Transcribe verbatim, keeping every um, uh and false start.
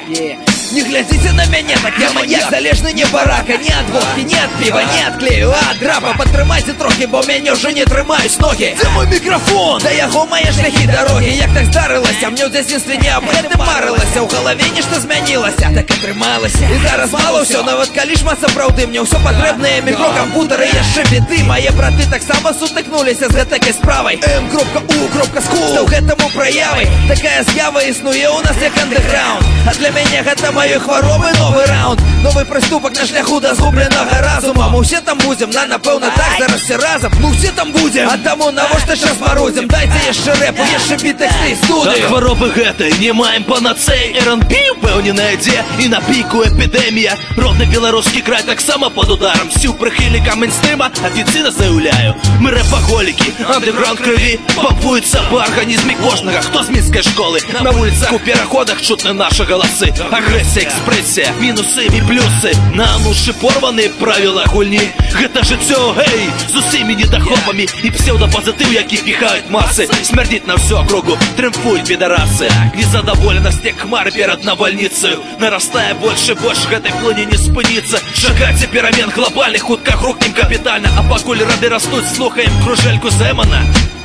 Yeah. Не глядзіце на мяне, так я маньяк, залежны не барака, не ад водкі, не ад піва, не ад клею, а ад драпа. Падтрымайце трохі, бо мяне ўжо не трымаюць ногі. Дзе мой мікрафон? Да яго мае шляхі дарогі. Як так здарылася? Мне ў дзяцінстве не аб гэтым марылася. У галаве нешта змянілася, так атрымалася. І зараз мала ўсё, нават калі шмат сапраўды. Мне ўсё патрэбнае, мікро, кампутары, яшчэ біты. Мае браты таксама сутыкнуліся з гэтакай справай. эм кропка у кропка скул стаў гэтаму праявай. Такая з'ява існуе ў нас як андэграунд. А для мяне гэта маёй хваробы новы раунд. Новы прыступак на шляху да згубленага разума. Мы ўсе там будзем, на напэўна так, зараз все разам. Мы ўсе там будзем, а таму навошта час марудзім. Дайце яшчэ рэпу, яшчэ біт, тэксты, студыю. Ад хваробы гэтай не маем панацэй. эр эн пі упэўнена ідзе і на піку эпідэмія. Родны беларускі край таксама пад ударам. Сіл прыхільнікам мейнстрима афіцыйна заяўляю. Мы рэпаголікі, андэграунд крыві. Пампуецца па арганізме кожнага, хто з мінскай школы. На вуліцах у пераходах чутны нашы галасы. Агрэсія, экспрэсія, мінусы і плюсы. На нушы порваны правіла гульні. Гэта жыццё, гэй, з усімі недахопамі і псеўдапазітыў, які піхаюць масы. Смярдзіць на всю округу, трымфуюць бедарасы. Незадаволенасць як хмары перад навальніцаю. Нарастае больш і больш, гэтай плыні не спыніцца. Чакайце перамен глобальных, хутка грукнем капітальна. А пакуль рады растуць, слухаем кружэльку Зэмана.